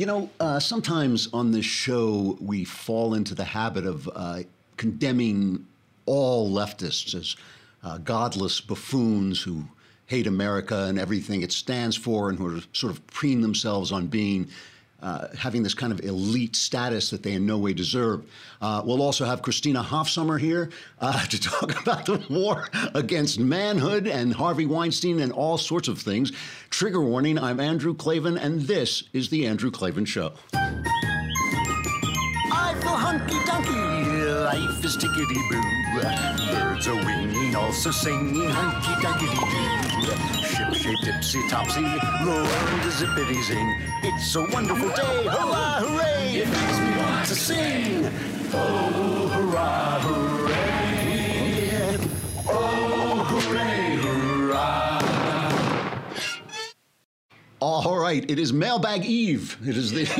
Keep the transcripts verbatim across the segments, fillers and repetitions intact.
You know, uh, sometimes on this show, we fall into the habit of uh, condemning all leftists as uh, godless buffoons who hate America and everything it stands for, and who are sort of preen themselves on being Uh, having this kind of elite status that they in no way deserve. Uh, we'll also have Christina Hofsummer here uh, to talk about the war against manhood and Harvey Weinstein and all sorts of things. Trigger warning, I'm Andrew Klavan, and this is The Andrew Klavan Show. I feel hunky-dunky, life is tickety-boo. Birds are winging, also singing hunky-dunky-doo. Ship-shape, tipsy-topsy, roll the zippity-zing. It's a wonderful day, hurrah, hooray! It makes me want to sing. Oh, hurrah, hooray! Oh, hooray, hurrah! All right, it is Mailbag Eve. It is the,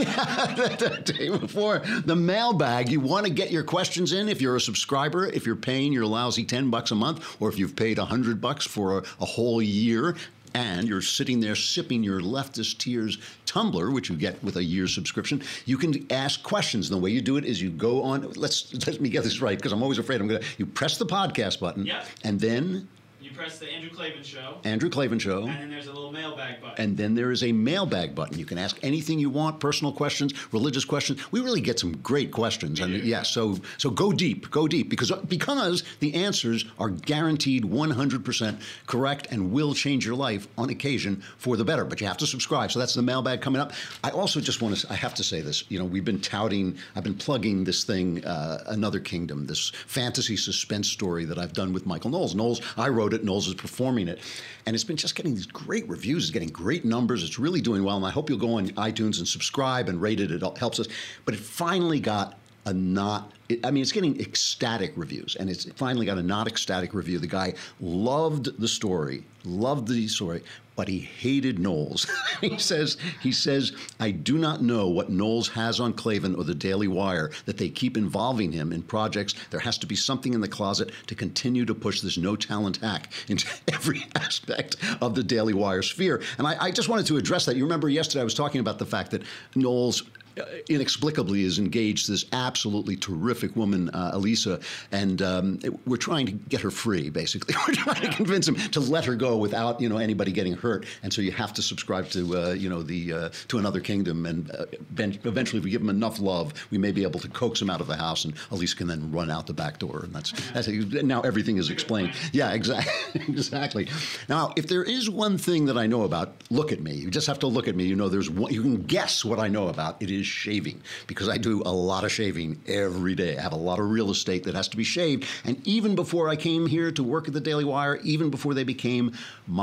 the day before the mailbag. You want to get your questions in if you're a subscriber, if you're paying your lousy ten bucks a month, or if you've paid one hundred bucks for a, a whole year, and you're sitting there sipping your leftist tears tumbler, which you get with a year's subscription, you can ask questions. And the way you do it is you go on, let's let me get this right, because I'm always afraid I'm going to, you press the podcast button, yep. and then you press the Andrew Klavan Show. Andrew Klavan Show. And then there's a little mailbag button. And then there is a mailbag button. You can ask anything you want, personal questions, religious questions. We really get some great questions. And yes, yeah, so so go deep, go deep, because because the answers are guaranteed one hundred percent correct and will change your life on occasion for the better. But you have to subscribe. So that's the mailbag coming up. I also just want to, I have to say this, you know, we've been touting, I've been plugging this thing, uh, Another Kingdom, this fantasy suspense story that I've done with Michael Knowles. Knowles, I wrote it, Knowles is performing it. And it's been just getting these great reviews, it's getting great numbers. It's really doing well. And I hope you'll go on iTunes and subscribe and rate it. It helps us. But it finally got a not, it, I mean, it's getting ecstatic reviews. And it's finally got a not ecstatic review. The guy loved the story, loved the story, but he hated Knowles. he says, he says, I do not know what Knowles has on Klavan or the Daily Wire that they keep involving him in projects. There has to be something in the closet to continue to push this no-talent hack into every aspect of the Daily Wire sphere. And I, I just wanted to address that. You remember yesterday I was talking about the fact that Knowles Uh, inexplicably is engaged to this absolutely terrific woman, uh, Elisa, and um, it, we're trying to get her free, basically. We're trying to convince him to let her go without, you know, anybody getting hurt. And so you have to subscribe to, uh, you know, the uh, to Another Kingdom, and uh, ben- eventually, if we give him enough love, we may be able to coax him out of the house, and Elisa can then run out the back door. And that's, that's now everything is explained. Yeah, exactly, exactly. Now, if there is one thing that I know about, look at me. You just have to look at me. You know, there's one, you can guess what I know about. It is shaving, because I do a lot of shaving every day. I have a lot of real estate that has to be shaved. And even before I came here to work at the Daily Wire, even before they became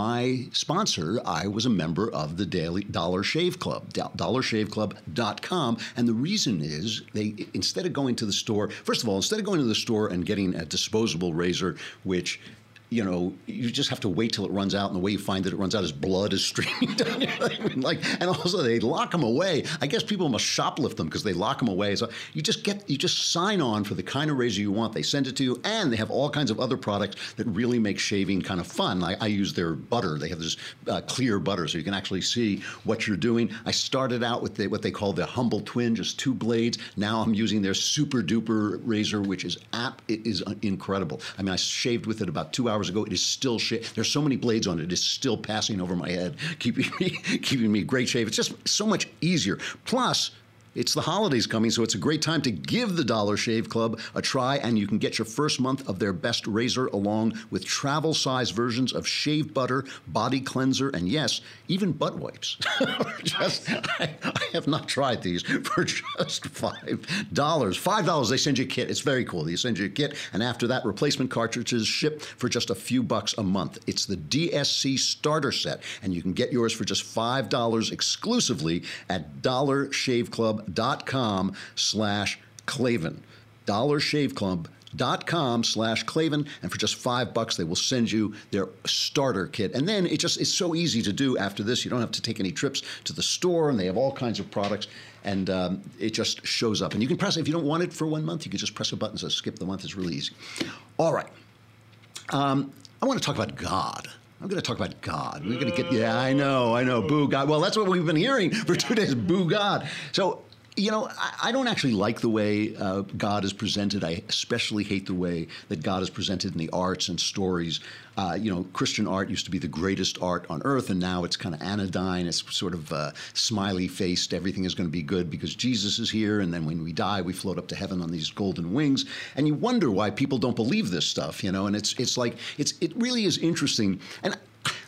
my sponsor, I was a member of the Daily Dollar Shave Club, dollar shave club dot com. And the reason is they, instead of going to the store, first of all, instead of going to the store and getting a disposable razor, which, you know, you just have to wait till it runs out, and the way you find that it runs out is blood is streaming down your thing. Like, and also they lock them away. I guess people must shoplift them because they lock them away. So you just get, you just sign on for the kind of razor you want. They send it to you, and they have all kinds of other products that really make shaving kind of fun. I, I use their butter. They have this uh, clear butter, so you can actually see what you're doing. I started out with the, what they call the Humble Twin, just two blades. Now I'm using their Super Duper razor, which is app. It is incredible. I mean, I shaved with it about two hours ago. It is still shaved. There's so many blades on it. It is still passing over my head, keeping me keeping me great shave. It's just so much easier. Plus, it's the holidays coming, so it's a great time to give the Dollar Shave Club a try, and you can get your first month of their best razor along with travel-size versions of shave butter, body cleanser, and yes, even butt wipes. just, I, I have not tried these for just five dollars. five dollars, they send you a kit. It's very cool. They send you a kit, and after that, replacement cartridges ship for just a few bucks a month. It's the D S C Starter Set, and you can get yours for just five dollars exclusively at Dollar Shave Club dot com slash Klavan. Dollar Shave Club dot com slash Klavan, and for just five bucks they will send you their starter kit. And then it just it's so easy to do after this. You don't have to take any trips to the store, and they have all kinds of products, and um, it just shows up. And you can press, if you don't want it for one month, you can just press a button that says skip the month. It's really easy. All right. Um, I want to talk about God. I'm going to talk about God. We're going to get, yeah, I know, I know, boo God. Well, that's what we've been hearing for two days, boo God. So, you know, I, I don't actually like the way uh, God is presented. I especially hate the way that God is presented in the arts and stories. Uh, you know, Christian art used to be the greatest art on earth, and now it's kind of anodyne. It's sort of uh, smiley-faced. Everything is going to be good because Jesus is here, and then when we die, we float up to heaven on these golden wings. And you wonder why people don't believe this stuff, you know. And it's it's like it's it really is interesting. And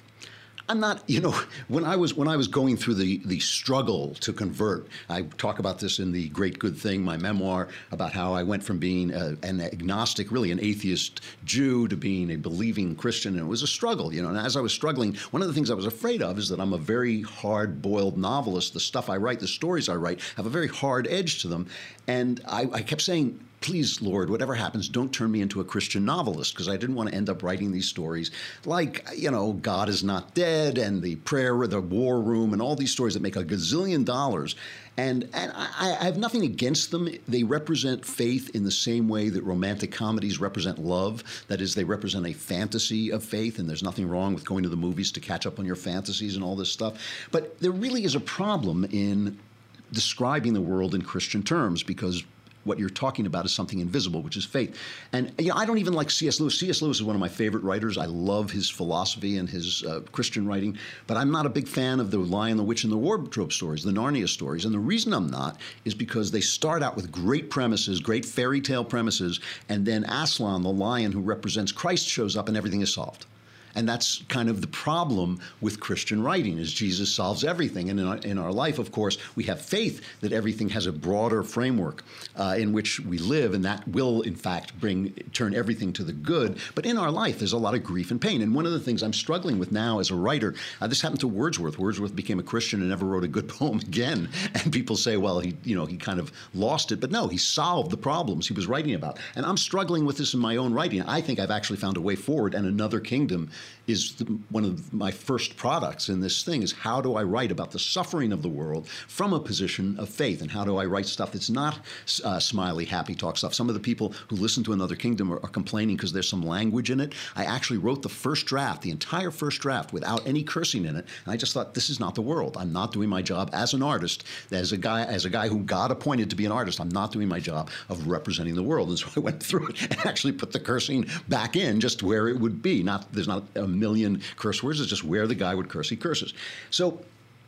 I'm not, you know, when I was when I was going through the the struggle to convert, I talk about this in The Great Good Thing, my memoir, about how I went from being a, an agnostic, really an atheist Jew, to being a believing Christian, and it was a struggle, you know. And as I was struggling, one of the things I was afraid of is that I'm a very hard-boiled novelist. The stuff I write, the stories I write, have a very hard edge to them, and I, I kept saying, please, Lord, whatever happens, don't turn me into a Christian novelist, because I didn't want to end up writing these stories like, you know, God is not dead and the prayer, the war room, and all these stories that make a gazillion dollars. And, and I, I have nothing against them. They represent faith in the same way that romantic comedies represent love. That is, they represent a fantasy of faith, and there's nothing wrong with going to the movies to catch up on your fantasies and all this stuff. But there really is a problem in describing the world in Christian terms, because what you're talking about is something invisible, which is faith. And you know, I don't even like C S Lewis. C S Lewis is one of my favorite writers. I love his philosophy and his uh, Christian writing, but I'm not a big fan of the Lion, the Witch, and the Wardrobe stories, the Narnia stories. And the reason I'm not is because they start out with great premises, great fairy tale premises, and then Aslan, the lion who represents Christ, shows up and everything is solved. And that's kind of the problem with Christian writing, is Jesus solves everything. And in our, in our life, of course, we have faith that everything has a broader framework uh, in which we live, and that will, in fact, bring turn everything to the good. But in our life, there's a lot of grief and pain. And one of the things I'm struggling with now as a writer, uh, this happened to Wordsworth. Wordsworth became a Christian and never wrote a good poem again. And people say, well, he, you know, he kind of lost it. But no, he solved the problems he was writing about. And I'm struggling with this in my own writing. I think I've actually found a way forward, and Another Kingdom is the, one of my first products in this thing, is how do I write about the suffering of the world from a position of faith, and how do I write stuff that's not uh, smiley, happy talk stuff. Some of the people who listen to Another Kingdom are, are complaining because there's some language in it. I actually wrote the first draft, the entire first draft, without any cursing in it, and I just thought, this is not the world. I'm not doing my job as an artist, as a guy, as a guy who God appointed to be an artist. I'm not doing my job of representing the world. And so I went through it and actually put the cursing back in just where it would be. Not there's not a million curse words. It's just where the guy would curse, he curses. So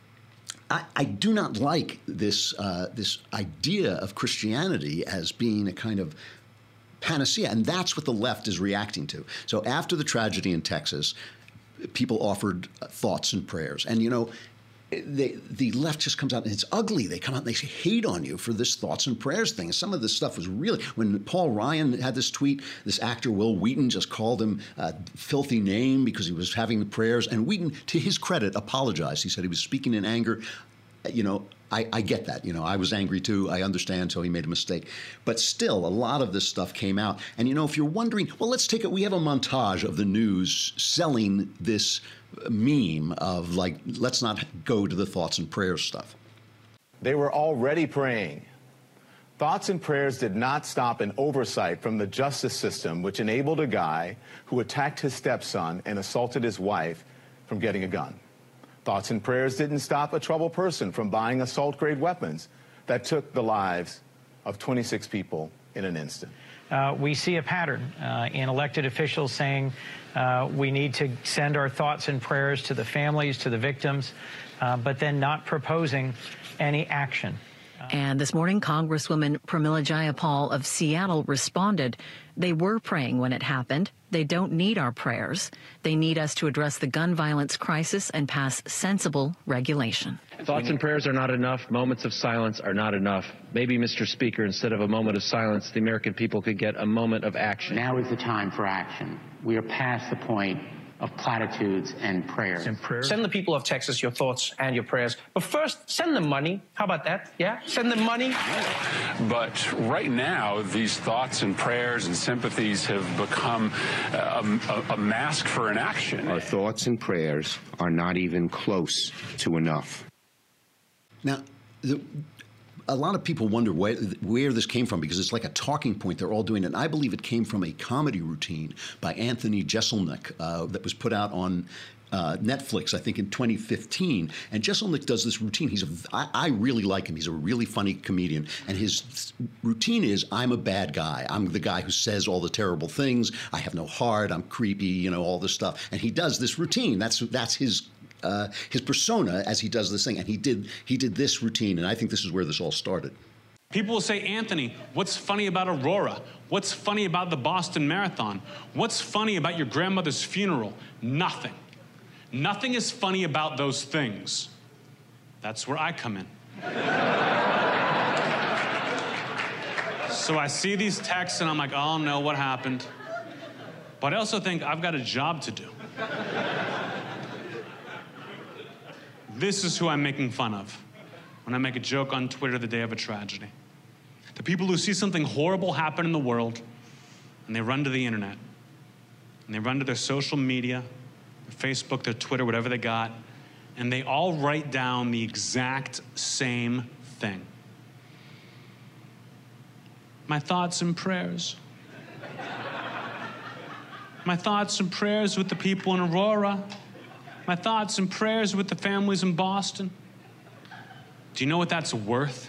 I, I do not like this uh, this idea of Christianity as being a kind of panacea, and that's what the left is reacting to. So after the tragedy in Texas, people offered uh, thoughts and prayers, and you know, They, the left just comes out and it's ugly. They come out and they hate on you for this thoughts and prayers thing. Some of this stuff was really, when Paul Ryan had this tweet, this actor Will Wheaton just called him a filthy name because he was having the prayers. And Wheaton, to his credit, apologized. He said he was speaking in anger. You know, I, I get that. You know, I was angry too. I understand, so he made a mistake. But still, a lot of this stuff came out. And, you know, if you're wondering, well, let's take it. We have a montage of the news selling this meme of, like, let's not go to the thoughts and prayers stuff. They were already praying. Thoughts and prayers did not stop an oversight from the justice system, which enabled a guy who attacked his stepson and assaulted his wife from getting a gun. Thoughts and prayers didn't stop a troubled person from buying assault-grade weapons that took the lives of twenty-six people in an instant. Uh, we see a pattern uh, in elected officials saying uh, we need to send our thoughts and prayers to the families, to the victims, uh, but then not proposing any action. And this morning, Congresswoman Pramila Jayapal of Seattle responded, they were praying when it happened. They don't need our prayers. They need us to address the gun violence crisis and pass sensible regulation. Thoughts and prayers are not enough. Moments of silence are not enough. Maybe, Mister Speaker, instead of a moment of silence, the American people could get a moment of action. Now is the time for action. We are past the point of platitudes and prayers. and prayers. Send the people of Texas your thoughts and your prayers. But first, send them money. How about that? Yeah? Send them money. But right now, these thoughts and prayers and sympathies have become a, a, a mask for inaction. Our thoughts and prayers are not even close to enough. Now, the, a lot of people wonder where, where this came from because it's like a talking point. They're all doing it. And I believe it came from a comedy routine by Anthony Jeselnik uh, that was put out on Uh, Netflix, I think, in twenty fifteen. And Jeselnik does this routine. He's a, I, I really like him. He's a really funny comedian. And his routine is, I'm a bad guy. I'm the guy who says all the terrible things. I have no heart. I'm creepy, you know, all this stuff. And he does this routine. That's that's his uh, his persona as he does this thing. And he did he did this routine. And I think this is where this all started. People will say, Anthony, what's funny about Aurora? What's funny about the Boston Marathon? What's funny about your grandmother's funeral? Nothing. Nothing is funny about those things. That's where I come in. So I see these texts and I'm like, oh no, what happened? But I also think I've got a job to do. This is who I'm making fun of when I make a joke on Twitter the day of a tragedy. The people who see something horrible happen in the world and they run to the internet and they run to their social media, Facebook, their Twitter, whatever they got, and they all write down the exact same thing. My thoughts and prayers. My thoughts and prayers with the people in Aurora. My thoughts and prayers with the families in Boston. Do you know what that's worth?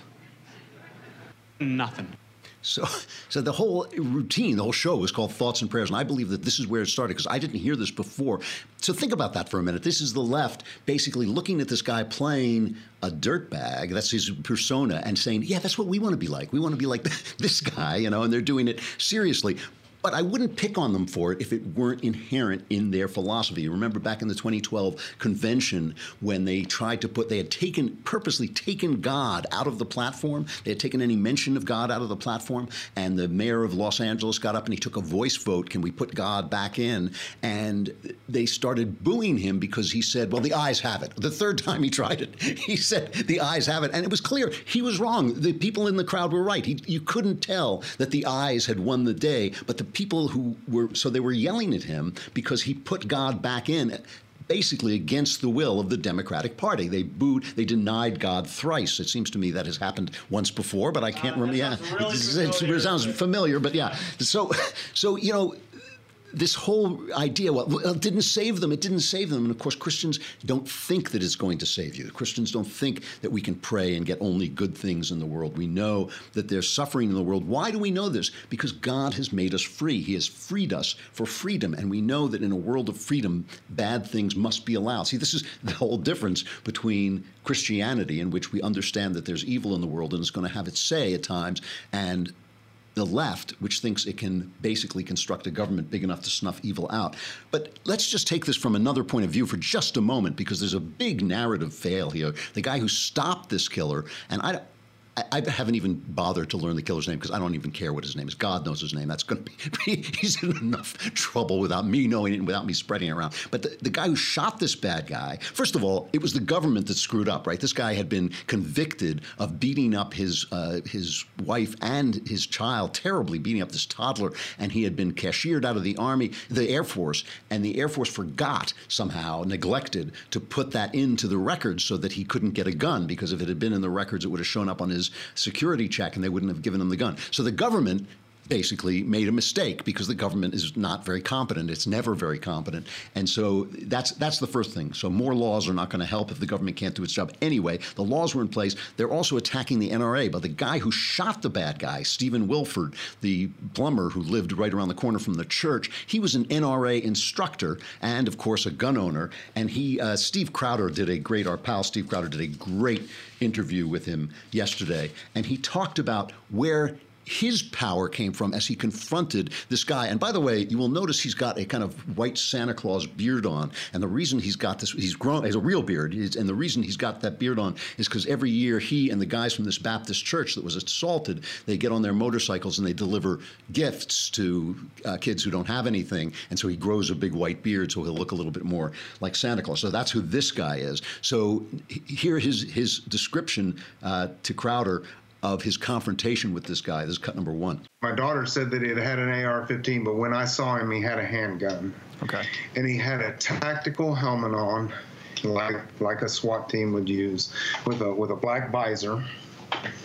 Nothing. So, so the whole routine, the whole show was called Thoughts and Prayers, and I believe that this is where it started because I didn't hear this before. So think about that for a minute. This is the left basically looking at this guy playing a dirtbag, that's his persona, and saying, yeah, that's what we want to be like. We want to be like this guy, you know, and they're doing it seriously. But I wouldn't pick on them for it if it weren't inherent in their philosophy. You remember back in the twenty twelve convention when they tried to put, they had taken, purposely taken God out of the platform. They had taken any mention of God out of the platform. And the mayor of Los Angeles got up and he took a voice vote. Can we put God back in? And they started booing him because he said, well, the ayes have it. The third time he tried it, he said, the ayes have it. And it was clear he was wrong. The people in the crowd were right. He, you couldn't tell that the ayes had won the day, but the people who were, so they were yelling at him because he put God back in, basically against the will of the Democratic Party. They booed, they denied God thrice. It seems to me that has happened once before, but I can't uh, remember. Yeah, really it, it sounds familiar, but yeah. So, so you know, this whole idea, well, it didn't save them. It didn't save them. And of course, Christians don't think that it's going to save you. Christians don't think that we can pray and get only good things in the world. We know that there's suffering in the world. Why do we know this? Because God has made us free. He has freed us for freedom. And we know that in a world of freedom, bad things must be allowed. See, this is the whole difference between Christianity, in which we understand that there's evil in the world and it's going to have its say at times, and the left, which thinks it can basically construct a government big enough to snuff evil out. But let's just take this from another point of view for just a moment, because there's a big narrative fail here. The guy who stopped this killer, and I, I haven't even bothered to learn the killer's name because I don't even care what his name is. God knows his name. That's going to be, he's in enough trouble without me knowing it and without me spreading it around. But the, the guy who shot this bad guy, first of all, it was the government that screwed up, right? This guy had been convicted of beating up his, uh, his wife and his child, terribly beating up this toddler, and he had been cashiered out of the Army, the Air Force, and the Air Force forgot somehow, neglected, to put that into the records so that he couldn't get a gun, because if it had been in the records, it would have shown up on his security check and they wouldn't have given him the gun. So the government basically made a mistake, because the government is not very competent. It's never very competent. And so that's that's the first thing. So more laws are not going to help if the government can't do its job anyway. The laws were in place. They're also attacking the N R A. But the guy who shot the bad guy, Stephen Wilford, the plumber who lived right around the corner from the church, he was an N R A instructor and, of course, a gun owner. And he, uh, Steve Crowder did a great, our pal Steve Crowder did a great interview with him yesterday. And he talked about where his power came from as he confronted this guy. And by the way, you will notice he's got a kind of white Santa Claus beard on. And the reason he's got this, he's grown, he's a real beard. And the reason he's got that beard on is because every year he and the guys from this Baptist church that was assaulted, they get on their motorcycles and they deliver gifts to uh, kids who don't have anything. And so he grows a big white beard so he'll look a little bit more like Santa Claus. So that's who this guy is. So here his, his description uh, to Crowder of his confrontation with this guy. This is cut number one. My daughter said that it had an A R fifteen, but when I saw him, he had a handgun. Okay. And he had a tactical helmet on, like like a SWAT team would use, with a with a black visor.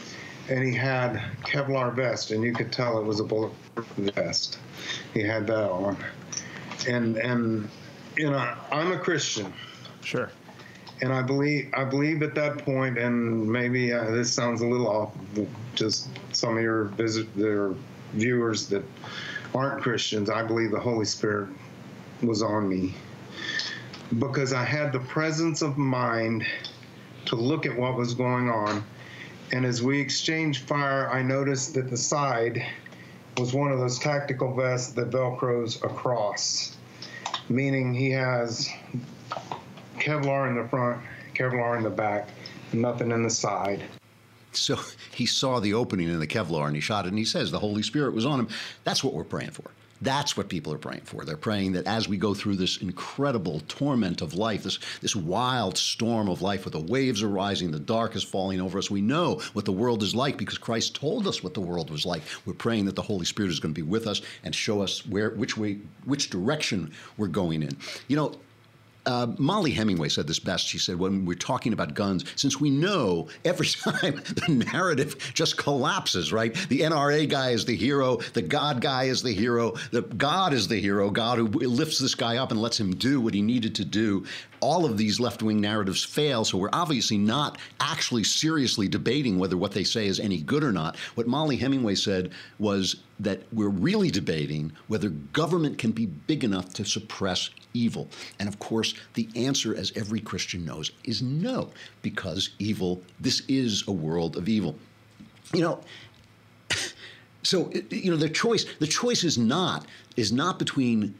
and he had Kevlar vest, and you could tell it was a bulletproof vest. He had that on, and and you know, I'm a Christian. Sure. And I believe I believe at that point, and maybe uh, this sounds a little off, just some of your visit, their viewers that aren't Christians, I believe the Holy Spirit was on me, because I had the presence of mind to look at what was going on. And as we exchanged fire, I noticed that the side was one of those tactical vests that Velcros across, meaning he has Kevlar in the front, Kevlar in the back, nothing in the side. So he saw the opening in the Kevlar and he shot it, and he says the Holy Spirit was on him. That's what we're praying for. That's what people are praying for. They're praying that as we go through this incredible torment of life, this, this wild storm of life where the waves are rising, the dark is falling over us, we know what the world is like because Christ told us what the world was like. We're praying that the Holy Spirit is going to be with us and show us where, which way, which direction we're going in. You know, Uh, Molly Hemingway said this best. She said, when we're talking about guns, since we know every time the narrative just collapses, right? The N R A guy is the hero. The God guy is the hero. The God is the hero. God who lifts this guy up and lets him do what he needed to do. All of these left-wing narratives fail, so we're obviously not actually seriously debating whether what they say is any good or not. What Molly Hemingway said was that we're really debating whether government can be big enough to suppress evil. And of course, the answer, as every Christian knows, is no, because evil, this is a world of evil. You know, so, you know, the choice, the choice is not, is not between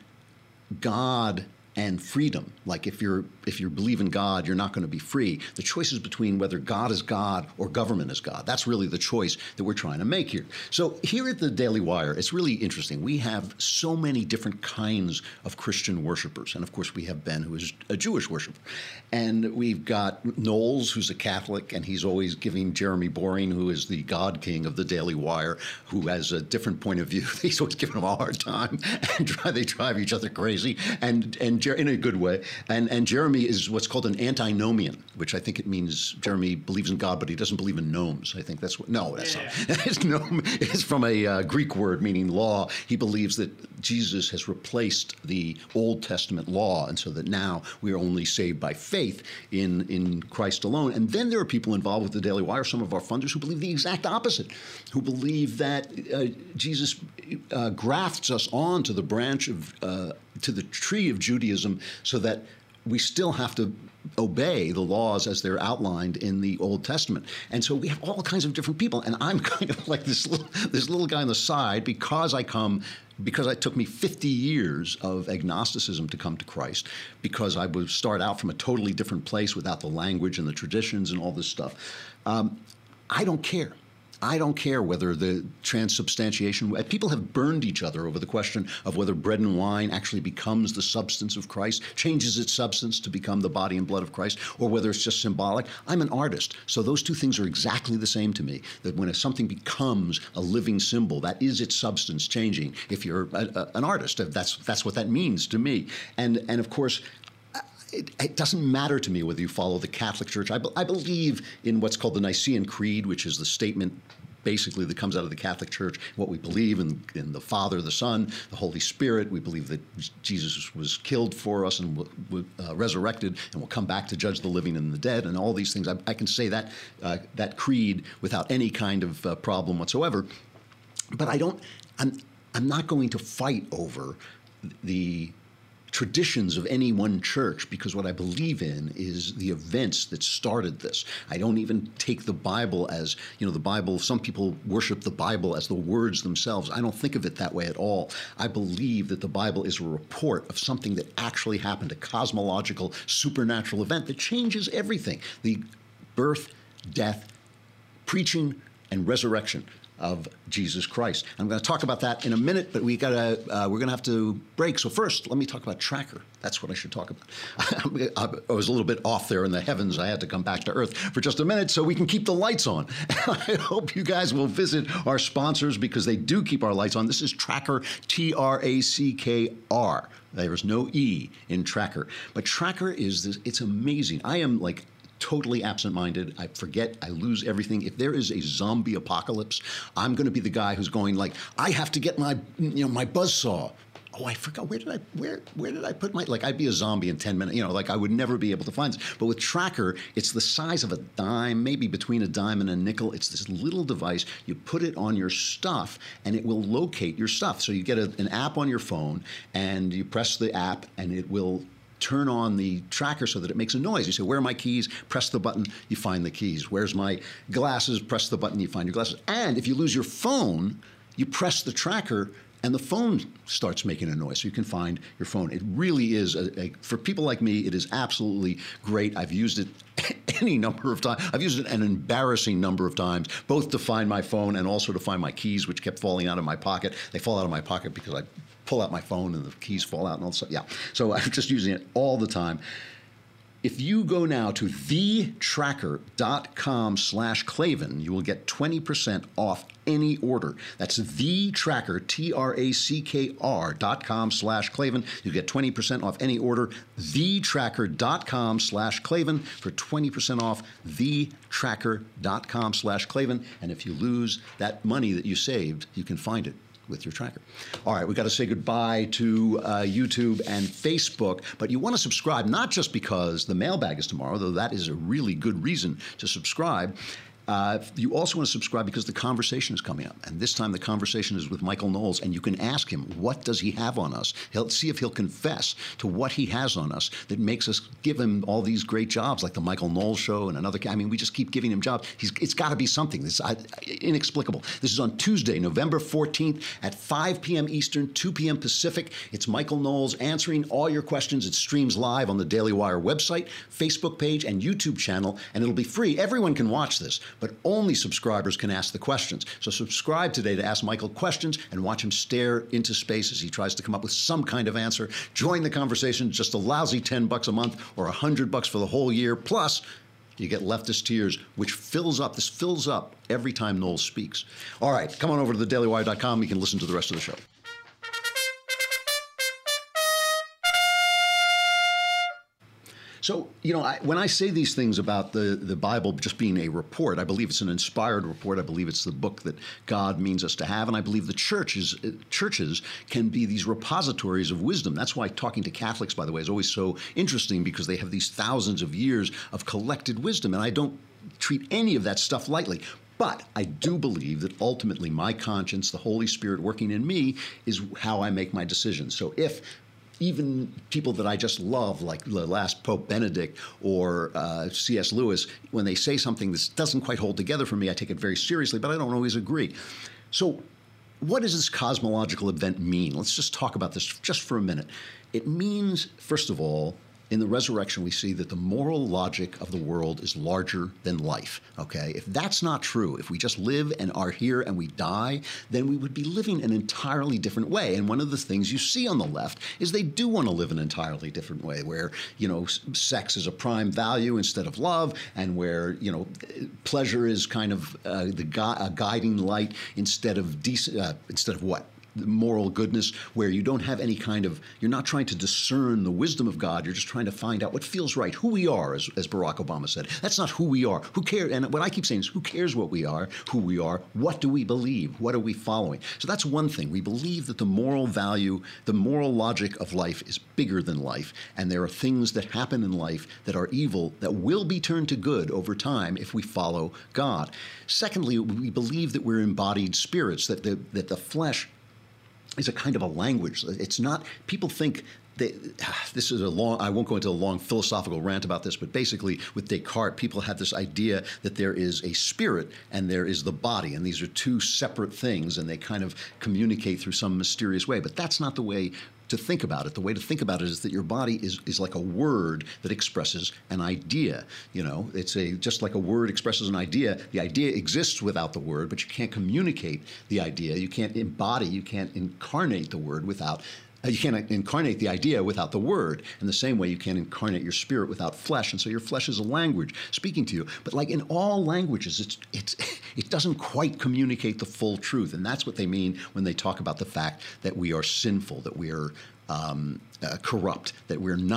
God and freedom. Like if you're if you believe in God, you're not going to be free. The choice is between whether God is God or government is God. That's really the choice that we're trying to make here. So here at the Daily Wire, it's really interesting. We have so many different kinds of Christian worshipers. And of course, we have Ben, who is a Jewish worshiper. And we've got Knowles, who's a Catholic, and he's always giving Jeremy Boring, who is the God King of the Daily Wire, who has a different point of view. He's always giving him a hard time, and try, they drive each other crazy, and and in a good way. And and Jeremy is what's called an antinomian, which I think it means Jeremy believes in God, but he doesn't believe in gnomes. I think that's what, no, that's yeah. not. It's, gnome, it's from a uh, Greek word meaning law. He believes that Jesus has replaced the Old Testament law, and so that now we are only saved by faith in, in Christ alone. And then there are people involved with the Daily Wire, some of our funders, who believe the exact opposite, who believe that uh, Jesus uh, grafts us on to the branch of, uh, to the tree of Judaism, so that we still have to obey the laws as they're outlined in the Old Testament. And so we have all kinds of different people. And I'm kind of like this little, this little guy on the side because I come, because it took me fifty years of agnosticism to come to Christ, because I would start out from a totally different place without the language and the traditions and all this stuff. Um, I don't care. I don't care whether the transubstantiation, people have burned each other over the question of whether bread and wine actually becomes the substance of Christ, changes its substance to become the body and blood of Christ, or whether it's just symbolic. I'm an artist, so those two things are exactly the same to me, that when something becomes a living symbol, that is its substance changing. If you're a, a, an artist, that's, that's what that means to me. And, and of course, It, it doesn't matter to me whether you follow the Catholic Church. I, be, I believe in what's called the Nicene Creed, which is the statement basically that comes out of the Catholic Church, what we believe in, in the Father, the Son, the Holy Spirit. We believe that Jesus was killed for us and w w uh, resurrected and will come back to judge the living and the dead, and all these things. I, I can say that, uh, that creed without any kind of uh, problem whatsoever. But I don't, I'm, I'm not going to fight over the traditions of any one church, because what I believe in is the events that started this. I don't even take the Bible as, you know, the Bible, some people worship the Bible as the words themselves. I don't think of it that way at all. I believe that the Bible is a report of something that actually happened, a cosmological, supernatural event that changes everything. The birth, death, preaching, and resurrection of Jesus Christ. I'm going to talk about that in a minute, but we got to, uh, we're going to have to break. So first, let me talk about Tracker. That's what I should talk about. I was a little bit off there in the heavens. I had to come back to Earth for just a minute so we can keep the lights on. I hope you guys will visit our sponsors, because they do keep our lights on. This is Tracker, T R A C K R. There's no E in Tracker. But Tracker is this, it's amazing. I am like totally absent-minded. I forget. I lose everything. If there is a zombie apocalypse, I'm going to be the guy who's going like, I have to get my, you know, my buzzsaw. Oh, I forgot. Where did I where where did I put my like? I'd be a zombie in ten minutes. You know, like I would never be able to find this. But with Tracker, it's the size of a dime, maybe between a dime and a nickel. It's this little device. You put it on your stuff, and it will locate your stuff. So you get a, an app on your phone, and you press the app, and it will turn on the tracker so that it makes a noise. You say, where are my keys? Press the button, you find the keys. Where's my glasses? Press the button, you find your glasses. And if you lose your phone, you press the tracker and the phone starts making a noise so you can find your phone. It really is, a, a, for people like me, it is absolutely great. I've used it any number of times. I've used it an embarrassing number of times, both to find my phone and also to find my keys, which kept falling out of my pocket. They fall out of my pocket because I pull out my phone and the keys fall out and all that stuff. Yeah, so I'm just using it all the time. If you go now to thetracker.com slash Klavan, you will get twenty percent off any order. That's thetracker, T R A C K R dot com slash Klavan. You get twenty percent off any order. thetracker.com slash Klavan for twenty percent off. thetracker.com slash Klavan. And if you lose that money that you saved, you can find it with your tracker. All right, we've got to say goodbye to uh, YouTube and Facebook, but you want to subscribe not just because the mailbag is tomorrow, though that is a really good reason to subscribe. Uh, you also want to subscribe because the conversation is coming up. And this time the conversation is with Michael Knowles, and you can ask him, what does he have on us? He'll see if he'll confess to what he has on us that makes us give him all these great jobs, like the Michael Knowles Show and another. I mean, we just keep giving him jobs. He's, it's got to be something. This is inexplicable. This is on Tuesday, November fourteenth at five p m Eastern, two p m Pacific. It's Michael Knowles answering all your questions. It streams live on the Daily Wire website, Facebook page, and YouTube channel, and it'll be free. Everyone can watch this, but only subscribers can ask the questions. So subscribe today to ask Michael questions and watch him stare into space as he tries to come up with some kind of answer. Join the conversation, just a lousy ten bucks a month or a hundred bucks for the whole year. Plus, you get Leftist Tears, which fills up, this fills up every time Knowles speaks. All right, come on over to the daily wire dot com. You can listen to the rest of the show. So, you know, I, when I say these things about the, the Bible just being a report, I believe it's an inspired report. I believe it's the book that God means us to have. And I believe the churches, churches can be these repositories of wisdom. That's why talking to Catholics, by the way, is always so interesting, because they have these thousands of years of collected wisdom. And I don't treat any of that stuff lightly. But I do believe that ultimately my conscience, the Holy Spirit working in me, is how I make my decisions. So if even people that I just love, like the last Pope Benedict or uh, C S Lewis, when they say something that doesn't quite hold together for me, I take it very seriously, but I don't always agree. So what does this cosmological event mean? Let's just talk about this just for a minute. It means, first of all, in the resurrection, we see that the moral logic of the world is larger than life, okay? If that's not true, if we just live and are here and we die, then we would be living an entirely different way. And one of the things you see on the left is they do want to live an entirely different way, where, you know, sex is a prime value instead of love, and where, you know, pleasure is kind of uh, the gu- a guiding light instead of decent, uh, instead of what? Moral goodness, where you don't have any kind of, you're not trying to discern the wisdom of God, you're just trying to find out what feels right, who we are, as, as Barack Obama said. That's not who we are. Who cares? And what I keep saying is, who cares what we are, who we are, what do we believe, what are we following? So that's one thing. We believe that the moral value, the moral logic of life is bigger than life, and there are things that happen in life that are evil that will be turned to good over time if we follow God. Secondly, we believe that we're embodied spirits, that the, that the flesh is a kind of a language. It's not, people think, they, this is a long, I won't go into a long philosophical rant about this, but basically with Descartes, people have this idea that there is a spirit and there is the body, and these are two separate things, and they kind of communicate through some mysterious way. But that's not the way to think about it. The way to think about it is that your body is, is like a word that expresses an idea. You know, it's a, just like a word expresses an idea, the idea exists without the word, but you can't communicate the idea. You can't embody, you can't incarnate the word without, uh, you can't incarnate the idea without the word. In the same way, you can't incarnate your spirit without flesh. And so your flesh is a language speaking to you. But like in all languages, it's, it's, it doesn't quite communicate the full truth. And that's what they mean when they talk about the fact that we are sinful, that we are um, uh, corrupt, that we're not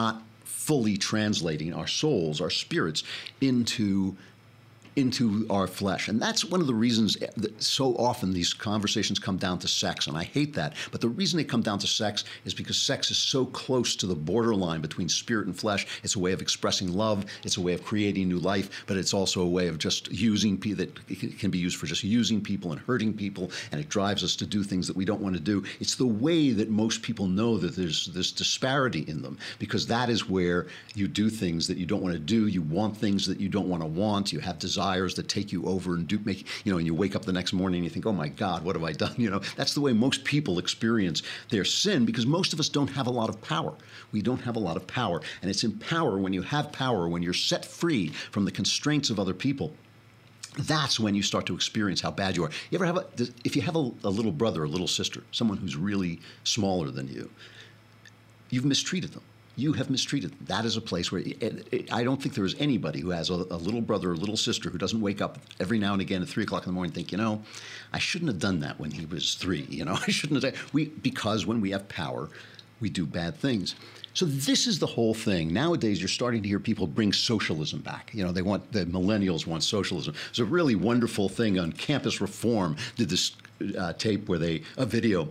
fully translating our souls, our spirits, into into our flesh. And that's one of the reasons that so often these conversations come down to sex, and I hate that. But the reason they come down to sex is because sex is so close to the borderline between spirit and flesh. It's a way of expressing love. It's a way of creating new life, but it's also a way of just using people, that it can be used for just using people and hurting people, and it drives us to do things that we don't want to do. It's the way that most people know that there's this disparity in them, because that is where you do things that you don't want to do. You want things that you don't want to want. You have desires that take you over and do make, you know, and you wake up the next morning and you think, oh my God, what have I done? You know, that's the way most people experience their sin, because most of us don't have a lot of power. We don't have a lot of power. And it's in power, when you have power, when you're set free from the constraints of other people, that's when you start to experience how bad you are. You ever have a, if you have a, a little brother or little sister, someone who's really smaller than you, you've mistreated them. You have mistreated them. That is a place where it, it, I don't think there is anybody who has a, a little brother or little sister who doesn't wake up every now and again at three o'clock in the morning and think, you know, I shouldn't have done that when he was three. You know, I shouldn't have done. We because when we have power, we do bad things. So this is the whole thing. Nowadays, you're starting to hear people bring socialism back. You know, they want, the millennials want socialism. It's a really wonderful thing on Campus Reform. Did this uh, tape where they a video.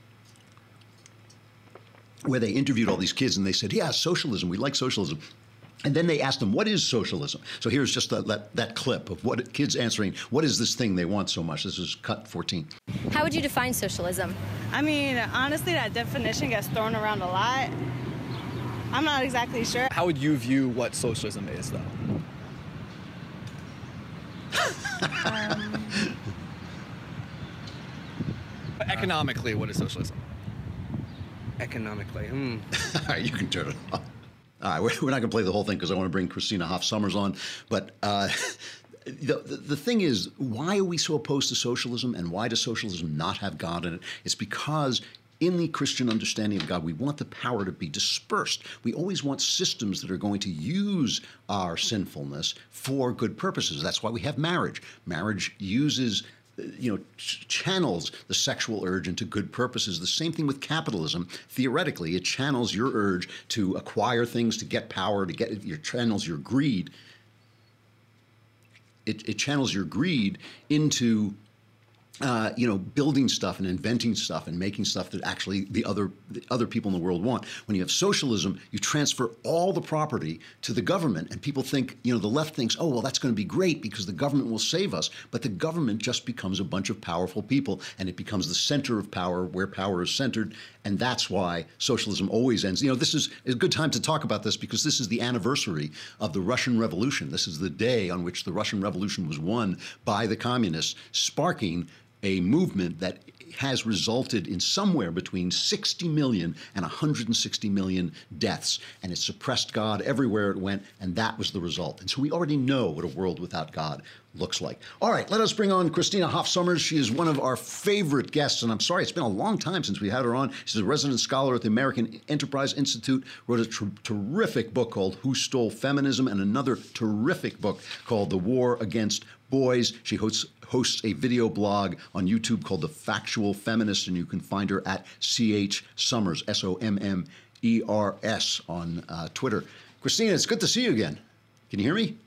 where they interviewed all these kids, and they said, yeah, socialism, we like socialism. And then they asked them, what is socialism? So here's just that, that, that clip of what kids answering, what is this thing they want so much? This is cut fourteen. How would you define socialism? I mean, honestly, that definition gets thrown around a lot. I'm not exactly sure. How would you view what socialism is, though? um, Economically, what is socialism? Economically, hmm. All right, you can turn it off. All right, we're, we're not going to play the whole thing because I want to bring Christina Hoff Sommers on. But uh, the, the the thing is, why are we so opposed to socialism, and why does socialism not have God in it? It's because in the Christian understanding of God, we want the power to be dispersed. We always want systems that are going to use our sinfulness for good purposes. That's why we have marriage. Marriage uses you know, ch- channels the sexual urge into good purposes. The same thing with capitalism. Theoretically, it channels your urge to acquire things, to get power, to get, it channels your greed. It, it channels your greed into Uh, you know, building stuff and inventing stuff and making stuff that actually the other the other people in the world want. When you have socialism, you transfer all the property to the government, and people think, you know, the left thinks, oh, well, that's going to be great because the government will save us. But the government just becomes a bunch of powerful people, and it becomes the center of power where power is centered. And that's why socialism always ends. You know, this is a good time to talk about this because this is the anniversary of the Russian Revolution. This is the day on which the Russian Revolution was won by the communists, sparking a movement that has resulted in somewhere between sixty million and one hundred sixty million deaths. And it suppressed God everywhere it went, and that was the result. And so we already know what a world without God looks like. All right, let us bring on Christina Hoff Sommers. She is one of our favorite guests, and I'm sorry, it's been a long time since we had her on. She's a resident scholar at the American Enterprise Institute, wrote a ter- terrific book called Who Stole Feminism, and another terrific book called The War Against Boys. She hosts hosts a video blog on YouTube called The Factual Feminist, and you can find her at C H Sommers, S O M M E R S, on uh, Twitter. Christina, it's good to see you again. Can you hear me?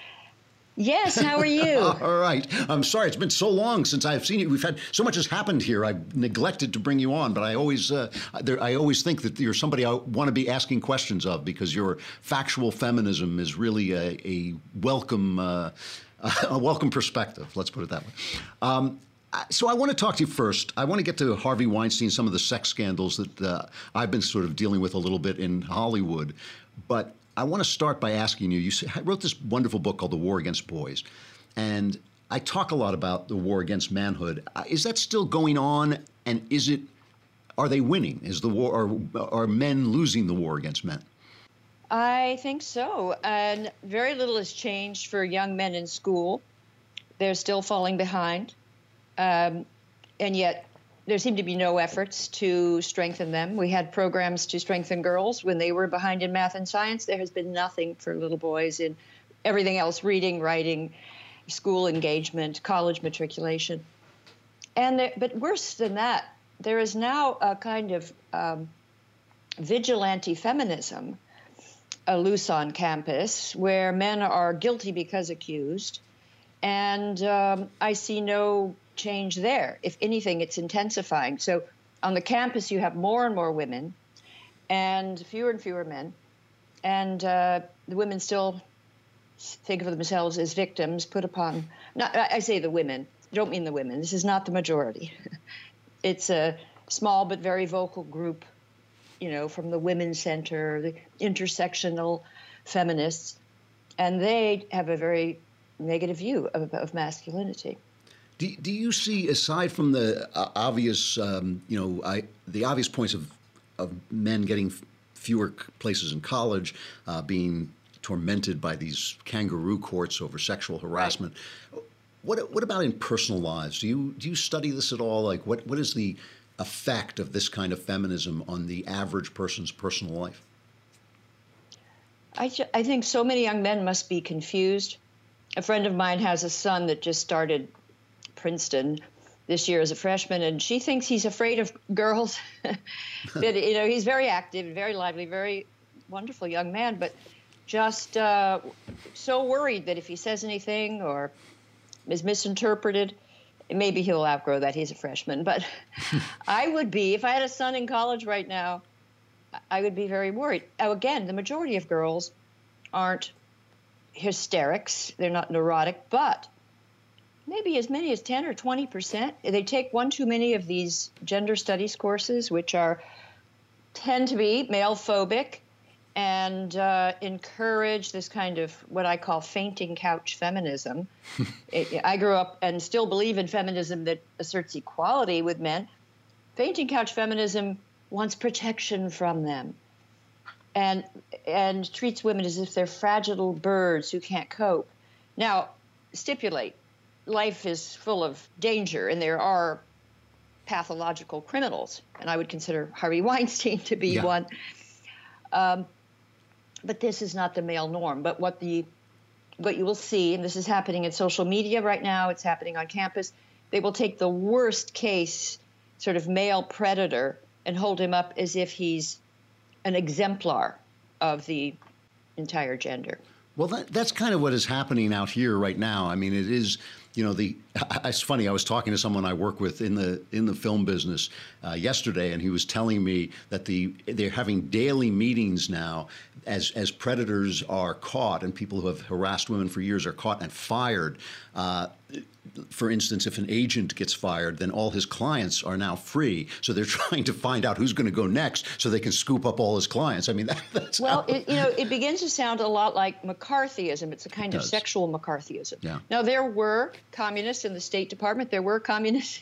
Yes, how are you? All right. I'm sorry, it's been so long since I've seen you. We've had so much has happened here. I've neglected to bring you on, but I always, uh, there, I always think that you're somebody I want to be asking questions of because your factual feminism is really a, a welcome, uh, a welcome perspective. Let's put it that way. Um, So I want to talk to you first. I want to get to Harvey Weinstein, some of the sex scandals that uh, I've been sort of dealing with a little bit in Hollywood. But I want to start by asking you, you wrote this wonderful book called The War Against Boys. And I talk a lot about the war against manhood. Uh, is that still going on? And is it, are they winning? Is the war, are, are men losing the war against men? I think so. And very little has changed for young men in school. They're still falling behind. Um, and yet there seem to be no efforts to strengthen them. We had programs to strengthen girls when they were behind in math and science. There has been nothing for little boys in everything else, reading, writing, school engagement, college matriculation. And there, but worse than that, there is now a kind of um, vigilante feminism uh, loose on campus, where men are guilty because accused, and um, I see no change there. If anything, it's intensifying. So on the campus, you have more and more women and fewer and fewer men, and uh, the women still think of themselves as victims put upon, not, I say the women, I don't mean the women, this is not the majority. It's a small but very vocal group, you know, from the Women's Center, the intersectional feminists, and they have a very negative view of, of masculinity. Do, do you see, aside from the uh, obvious, um, you know, I, the obvious points of, of men getting f- fewer places in college, uh, being tormented by these kangaroo courts over sexual harassment, right. what what about in personal lives? Do you do you study this at all? Like, what what is the effect of this kind of feminism on the average person's personal life? I, ju- I think so many young men must be confused. A friend of mine has a son that just started Princeton this year as a freshman, and she thinks he's afraid of girls. That, you know, he's very active, very lively, very wonderful young man, but just uh, so worried that if he says anything or is misinterpreted, maybe he'll outgrow that. He's a freshman. But I would be, if I had a son in college right now, I would be very worried. Now, again, the majority of girls aren't hysterics. They're not neurotic, but maybe as many as ten or twenty percent. They take one too many of these gender studies courses, which are tend to be male phobic and uh, encourage this kind of what I call fainting couch feminism. it, I grew up and still believe in feminism that asserts equality with men. Fainting couch feminism wants protection from them and and treats women as if they're fragile birds who can't cope. Now, stipulate, life is full of danger, and there are pathological criminals, and I would consider Harvey Weinstein to be yeah. one. Um, but this is not the male norm. But what the what you will see, and this is happening in social media right now, it's happening on campus, they will take the worst case sort of male predator and hold him up as if he's an exemplar of the entire gender. Well, that, that's kind of what is happening out here right now. I mean, it is, you know, the. It's funny. I was talking to someone I work with in the in the film business uh, yesterday, and he was telling me that the they're having daily meetings now, as as predators are caught and people who have harassed women for years are caught and fired. Uh, For instance, if an agent gets fired, then all his clients are now free. So they're trying to find out who's going to go next so they can scoop up all his clients. I mean, that, that's well, how... it, you know, it begins to sound a lot like McCarthyism. It's a kind of sexual McCarthyism. Yeah. Now, there were communists in the State Department. There were communists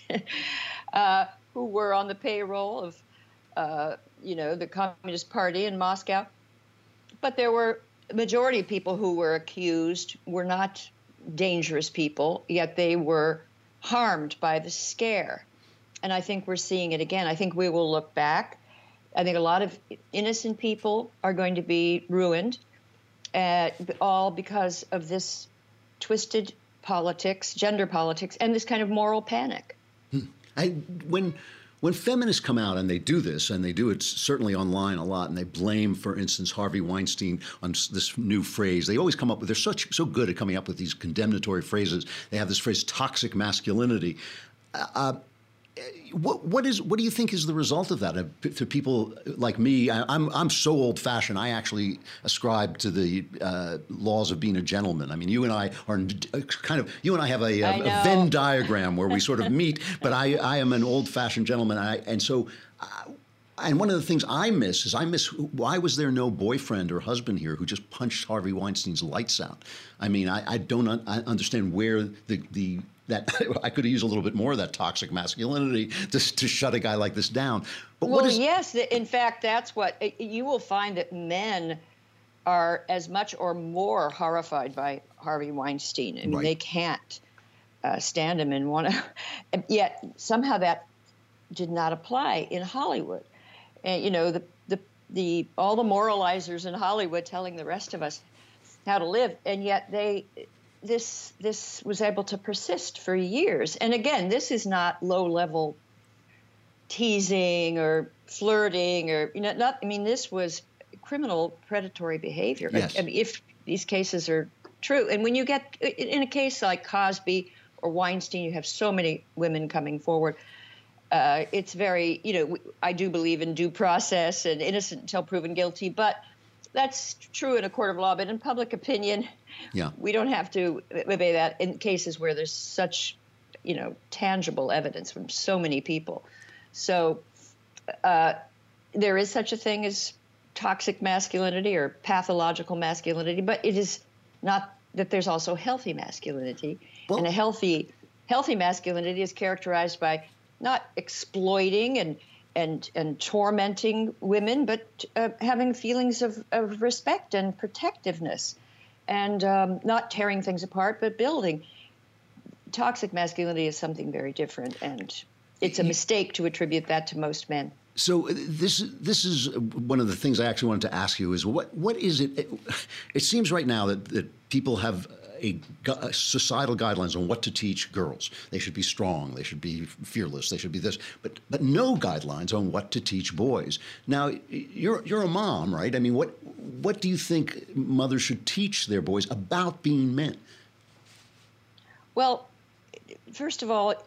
uh, who were on the payroll of, uh, you know, the Communist Party in Moscow. But there were a majority of people who were accused were not dangerous people, yet they were harmed by the scare. And I think we're seeing it again. I think we will look back. I think a lot of innocent people are going to be ruined, uh, all because of this twisted politics, gender politics, and this kind of moral panic. Hmm. I, when when feminists come out and they do this, and they do it certainly online a lot, and they blame, for instance, Harvey Weinstein on this new phrase, they always come up with, they're such so good at coming up with these condemnatory phrases. They have this phrase, toxic masculinity. Uh, what what is what do you think is the result of that? Uh, to people like me, I, I'm I'm so old-fashioned. I actually ascribe to the uh, laws of being a gentleman. I mean, you and I are kind of you and I have a, a, a Venn diagram where we sort of meet. But I I am an old-fashioned gentleman, and, I, and so. Uh, And one of the things I miss is I miss why was there no boyfriend or husband here who just punched Harvey Weinstein's lights out? I mean, I, I don't un- I understand where the the that I could have used a little bit more of that toxic masculinity to to shut a guy like this down. But well, what is, yes, in fact, that's what you will find, that men are as much or more horrified by Harvey Weinstein. I mean, right. they can't uh, stand him and want to. Yet somehow that did not apply in Hollywood. And, you know, the, the the all the moralizers in Hollywood telling the rest of us how to live, and yet they this this was able to persist for years. And again, this is not low level teasing or flirting or you know not. I mean, this was criminal predatory behavior. Yes. I mean, if these cases are true. And when you get in a case like Cosby or Weinstein, you have so many women coming forward. Uh, it's very, you know, I do believe in due process and innocent until proven guilty, but that's true in a court of law. But in public opinion, yeah. we don't have to obey that in cases where there's such, you know, tangible evidence from so many people. So uh, there is such a thing as toxic masculinity or pathological masculinity, but it is not that there's also healthy masculinity. Well, and a healthy, healthy masculinity is characterized by not exploiting and and and tormenting women, but uh, having feelings of, of respect and protectiveness, and um, not tearing things apart, but building. Toxic masculinity is something very different, and it's a mistake to attribute that to most men. So this this is one of the things I actually wanted to ask you is what what is it? It, it seems right now that, that people have a, a societal guidelines on what to teach girls. They should be strong. They should be fearless. They should be this, but but no guidelines on what to teach boys. Now you're you're a mom, right? I mean, what what do you think mothers should teach their boys about being men? Well, first of all,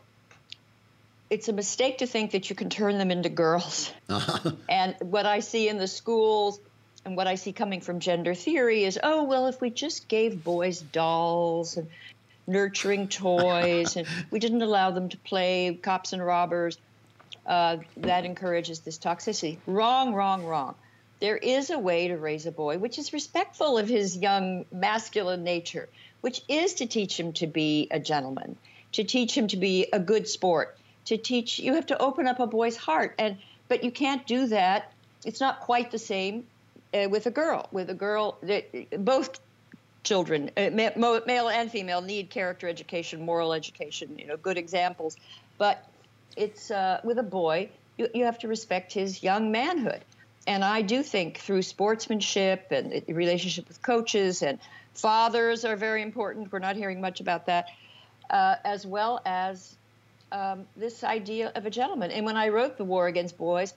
it's a mistake to think that you can turn them into girls. Uh-huh. And what I see in the schools and what I see coming from gender theory is, oh, well, if we just gave boys dolls and nurturing toys and we didn't allow them to play cops and robbers, uh, that encourages this toxicity. Wrong, wrong, wrong. There is a way to raise a boy which is respectful of his young masculine nature, which is to teach him to be a gentleman, to teach him to be a good sport, to teach, you have to open up a boy's heart. And but you can't do that. It's not quite the same uh, with a girl. With a girl, both children, uh, male and female, need character education, moral education, you know, good examples. But it's uh, with a boy, you, you have to respect his young manhood. And I do think through sportsmanship and the relationship with coaches, and fathers are very important. We're not hearing much about that, uh, as well as Um, this idea of a gentleman. And when I wrote The War Against Boys,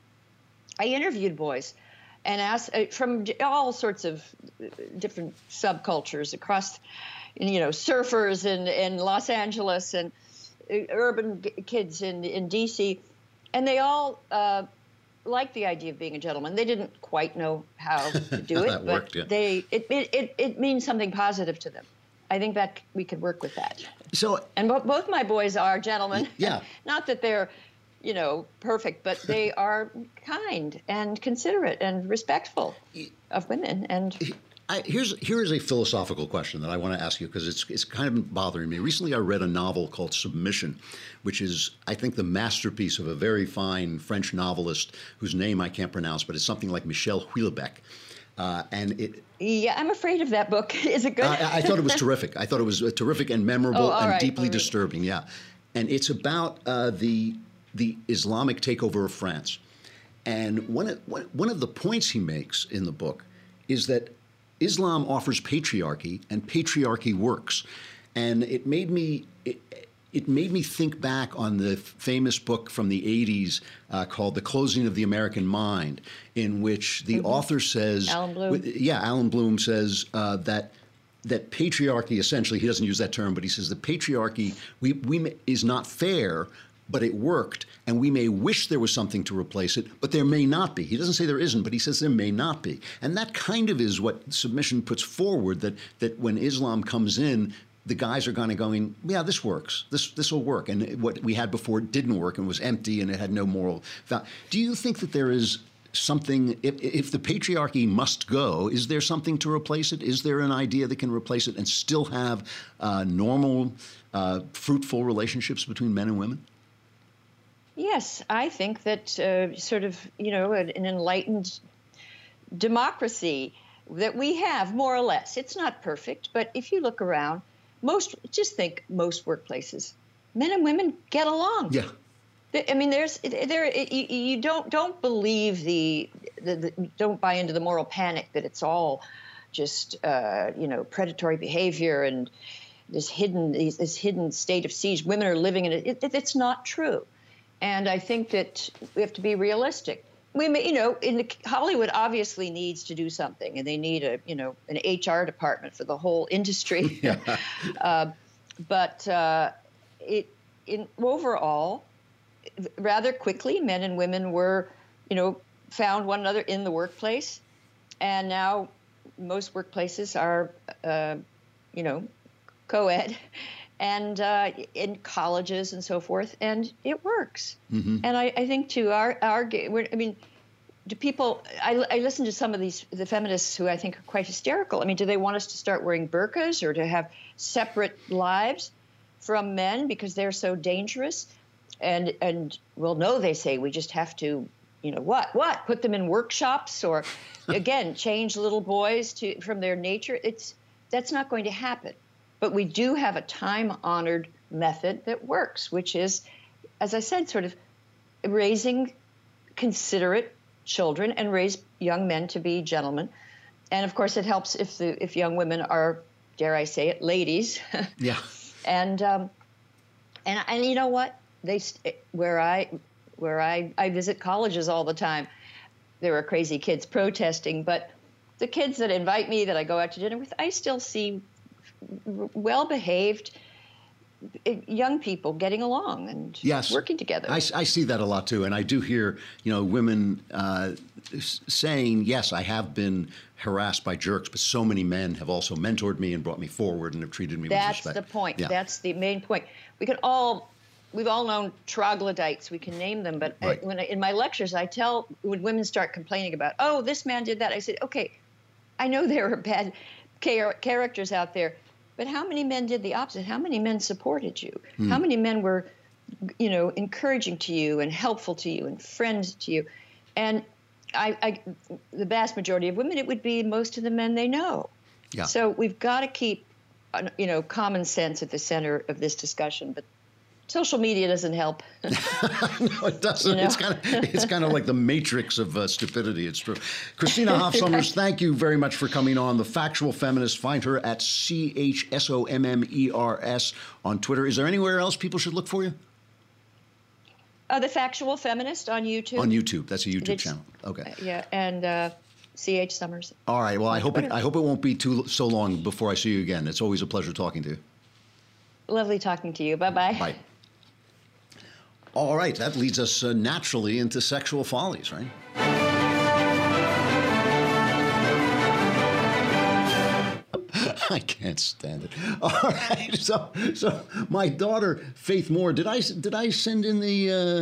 I interviewed boys and asked uh, from all sorts of different subcultures across, you know, surfers in, in Los Angeles and uh, urban g- kids in, in D C, and they all uh, liked the idea of being a gentleman. They didn't quite know how to do it, that but worked, yeah. they it, it, it, it means something positive to them. I think that we could work with that. So, and bo- both my boys are gentlemen. Yeah. Not that they're, you know, perfect, but they are kind and considerate and respectful of women. And I, here's here is a philosophical question that I want to ask you because it's it's kind of been bothering me. Recently, I read a novel called Submission, which is, I think, the masterpiece of a very fine French novelist whose name I can't pronounce, but it's something like Michel Houellebecq. Uh, and it. Yeah, I'm afraid of that book. Is it good? I, I thought it was terrific. I thought it was uh, terrific and memorable oh, and right. deeply disturbing. Yeah, and it's about uh, the the Islamic takeover of France. And one of, one of the points he makes in the book is that Islam offers patriarchy, and patriarchy works. And it made me. It, It made me think back on the famous book from the eighties uh, called The Closing of the American Mind, in which the mm-hmm. author says, Alan Bloom. yeah, Alan Bloom says uh, that that patriarchy, essentially, he doesn't use that term, but he says the patriarchy we, we may, is not fair, but it worked, and we may wish there was something to replace it, but there may not be. He doesn't say there isn't, but he says there may not be. And that kind of is what Submission puts forward, that that when Islam comes in, the guys are kind of going, yeah, this works. This this will work. And what we had before didn't work and was empty and it had no moral value. Do you think that there is something, if, if the patriarchy must go, is there something to replace it? Is there an idea that can replace it and still have uh, normal, uh, fruitful relationships between men and women? Yes, I think that uh, sort of, you know, an, an enlightened democracy that we have, more or less. It's not perfect, but if you look around, Most, just think most workplaces, men and women get along. Yeah. I mean, there's there you, you don't don't believe the, the, the don't buy into the moral panic that it's all just uh, you know predatory behavior and this hidden this hidden state of siege. Women are living in it. it. It's not true, and I think that we have to be realistic. we may, you know, in the, Hollywood obviously needs to do something, and they need a, you know, an H R department for the whole industry. Yeah. uh, but uh, it, in overall, rather quickly, men and women were, you know, found one another in the workplace, and now most workplaces are, uh, you know, co-ed, and uh, in colleges and so forth, and it works. Mm-hmm. And I, I think too, our our we're, I mean, do people? I, I listen to some of these the feminists who I think are quite hysterical. I mean, do they want us to start wearing burqas or to have separate lives from men because they're so dangerous? And and well, no, they say we just have to, you know, what what put them in workshops or, again, change little boys to from their nature. It's that's not going to happen. But we do have a time-honored method that works, which is, as I said, sort of raising considerate children and raise young men to be gentlemen. And of course, it helps if the if young women are, dare I say it, ladies. Yeah. and um, and and you know what? They where I where I I visit colleges all the time. There are crazy kids protesting, but the kids that invite me, that I go out to dinner with, I still see well-behaved young people getting along and yes. working together. I, I see that a lot too, and I do hear, you know, women uh, saying, "Yes, I have been harassed by jerks, but so many men have also mentored me and brought me forward and have treated me That's with respect." That's the point. Yeah. That's the main point. We can all, we've all known troglodytes. We can name them, but right. I, when I, in my lectures, I tell when women start complaining about, "Oh, this man did that," I said, "Okay, I know there are bad char characters out there." But how many men did the opposite? How many men supported you? Mm. How many men were, you know, encouraging to you and helpful to you and friends to you? And I, I, the vast majority of women, it would be most of the men they know. Yeah. So we've got to keep, you know, common sense at the center of this discussion. But social media doesn't help. No, it doesn't. You know? It's kind of it's kind of like the matrix of uh, stupidity. It's true. Christina Hoff Sommers, thank you very much for coming on. The Factual Feminist. Find her at C H S O M M E R S on Twitter. Is there anywhere else people should look for you? Uh, the Factual Feminist on YouTube. On YouTube. That's a YouTube It's, channel. Okay. Uh, yeah, and uh, C H Summers. All right. Well, I hope it I hope it won't be too so long before I see you again. It's always a pleasure talking to you. Lovely talking to you. Bye-bye. Bye. All right, that leads us uh, naturally into sexual follies, right? I can't stand it. All right, so so my daughter Faith Moore, did I did I send in the uh,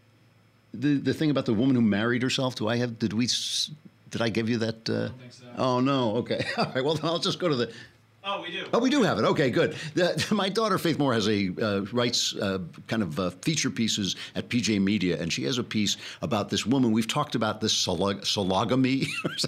the the thing about the woman who married herself? Do I have? Did we? Did I give you that? Uh, I don't think so. Oh no. Okay. All right. Well, I'll just go to the. Oh, we do. Oh, we do have it. Okay, good. The, my daughter, Faith Moore, has a uh, writes uh, kind of uh, feature pieces at P J Media, and she has a piece about this woman. We've talked about this solog- sologamy,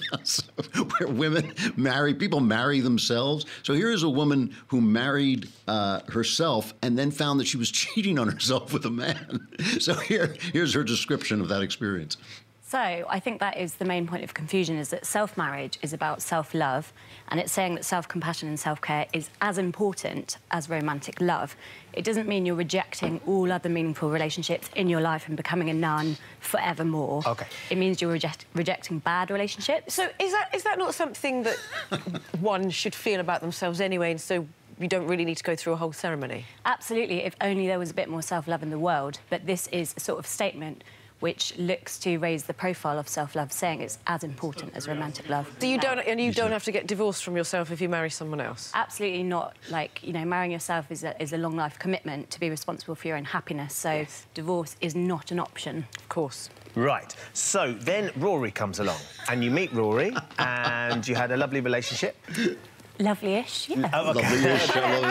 where women marry, people marry themselves. So here is a woman who married uh, herself and then found that she was cheating on herself with a man. So here, here's her description of that experience. So I think that is the main point of confusion, is that self-marriage is about self-love, and it's saying that self-compassion and self-care is as important as romantic love. It doesn't mean you're rejecting all other meaningful relationships in your life and becoming a nun forevermore. Okay. It means you're reject rejecting bad relationships. So is that is that not something that one should feel about themselves anyway, and so you don't really need to go through a whole ceremony? Absolutely, if only there was a bit more self-love in the world. But this is a sort of statement which looks to raise the profile of self-love, saying it's as important as romantic love. So you don't, and you don't have to get divorced from yourself if you marry someone else? Absolutely not. Like, you know, marrying yourself is a, is a long life commitment to be responsible for your own happiness, so yes. Divorce is not an option. Of course. Right. So then Rory comes along, and you meet Rory, and you had a lovely relationship. Lovely-ish, yeah. Oh, okay. Lovely-ish.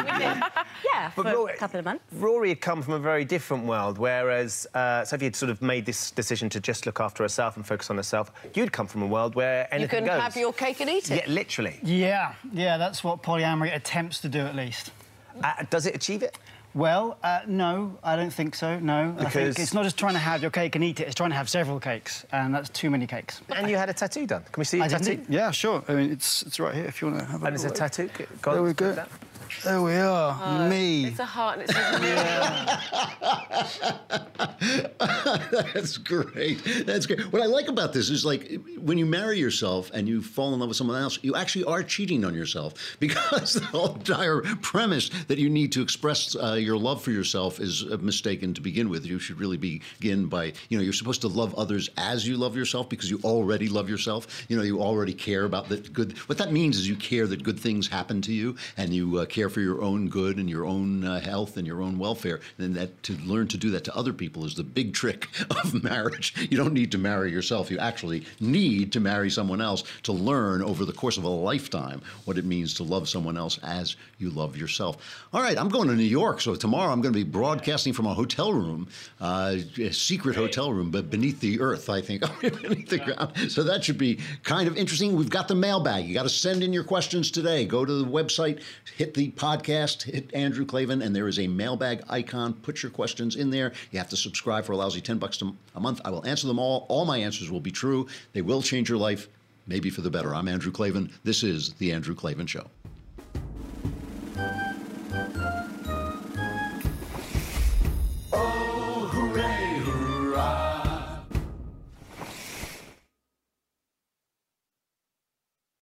Yeah, for but Rory, a couple of months. Rory had come from a very different world, whereas uh, Sophie had sort of made this decision to just look after herself and focus on herself. You'd come from a world where anything goes. You can goes. have your cake and eat it. Yeah, literally. Yeah, yeah, that's what polyamory attempts to do, at least. Uh, does it achieve it? Well, uh, no, I don't think so, no. Because... I think it's not just trying to have your cake and eat it, it's trying to have several cakes, and that's too many cakes. And you had a tattoo done. Can we see your I tattoo? Did. Yeah, sure. I mean, it's it's right here if you want to have a And it's a look. tattoo? Go There we go. that. There we are, Oh, me. It's a heart and it says me. That's great. That's great. What I like about this is like when you marry yourself and you fall in love with someone else, you actually are cheating on yourself because the whole entire premise that you need to express uh, your love for yourself is mistaken to begin with. You should really begin by, you know, you're supposed to love others as you love yourself because you already love yourself. You know, you already care about the good. What that means is you care that good things happen to you and you uh, care for your own good and your own uh, health and your own welfare. And that to learn to do that to other people is the big trick of marriage. You don't need to marry yourself. You actually need to marry someone else to learn over the course of a lifetime what it means to love someone else as you love yourself. All right, I'm going to New York, so tomorrow I'm going to be broadcasting from a hotel room, uh, a secret hotel room, but beneath the earth, I think, beneath the ground. So that should be kind of interesting. We've got the mailbag. You got to send in your questions today. Go to the website, hit the podcast, hit Andrew Klavan, and there is a mailbag icon. Put your questions in there. You have to subscribe for a lousy ten bucks a month. I will answer them all. All my answers will be true. They will change your life, maybe for the better. I'm Andrew Klavan. This is The Andrew Klavan Show.